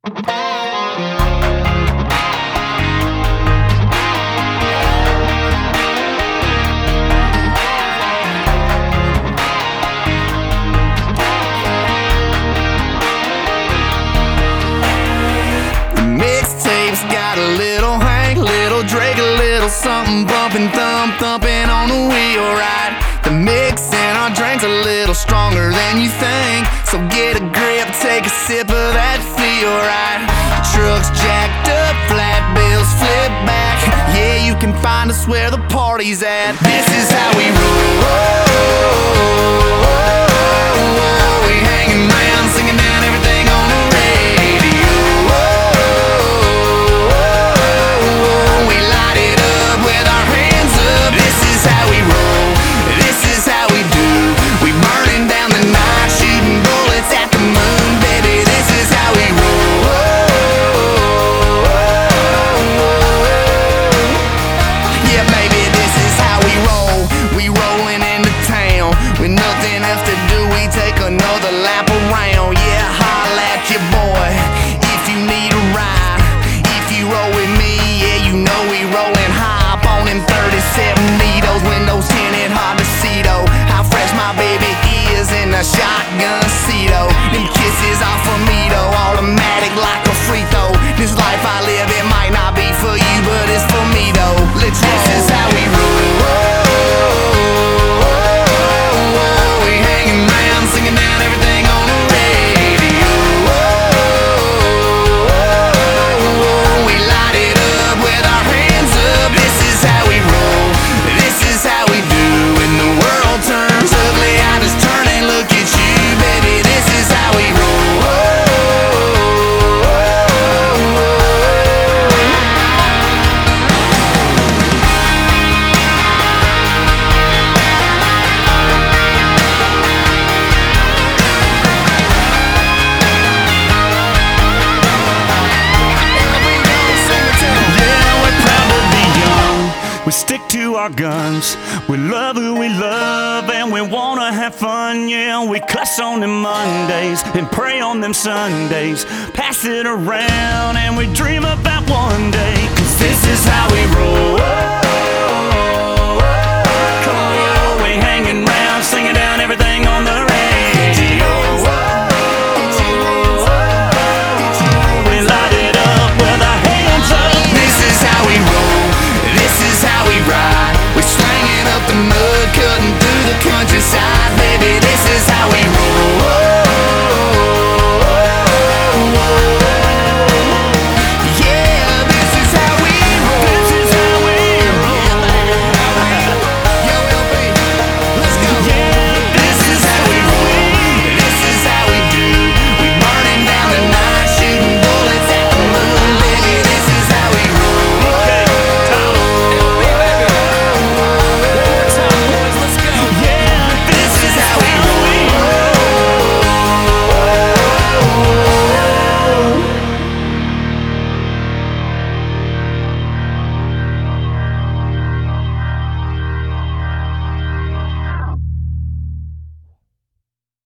Mixtape's got a little Hank, little Drake, a little something bumping, thumping on the wheel, right? The mix in our drink's a little stronger than you think, so get a grip, take a sip of that feel, right? Trucks jacked up, flat bills flip back. Yeah, you can find us where the party's at. This is how we roll. We hanging round, singing down everything on the radio. We light it up with our hands up. This is how we roll. This is how we do. We burning down the night, shooting bullets at the moon, baby. This is how we roll. Yeah, baby, this is how we roll. We rolling into town with nothing else to do. We take another lap around. Yeah, holla at your boy if you need a ride. If you roll with me, yeah, you know we rollin' high up on them 37 needles, windows tinted, hard to see though how fresh my baby is in a shotgun seat, though. Them kisses off of me though, automatic like a free throw. This life I live, it might not be for you, but it's for me though. Let's roll. This is how we roll. We hanging round, singing down everything on the radio. We light it up with our hands up. This is how we roll. This is how we do. When the world turns ugly, I just turn and look at you, baby. This is how we roll. We stick to our guns, we love who we love, and we wanna have fun, yeah. We cuss on them Mondays and pray on them Sundays, pass it around and we dream about one day, 'cause this is how we roll.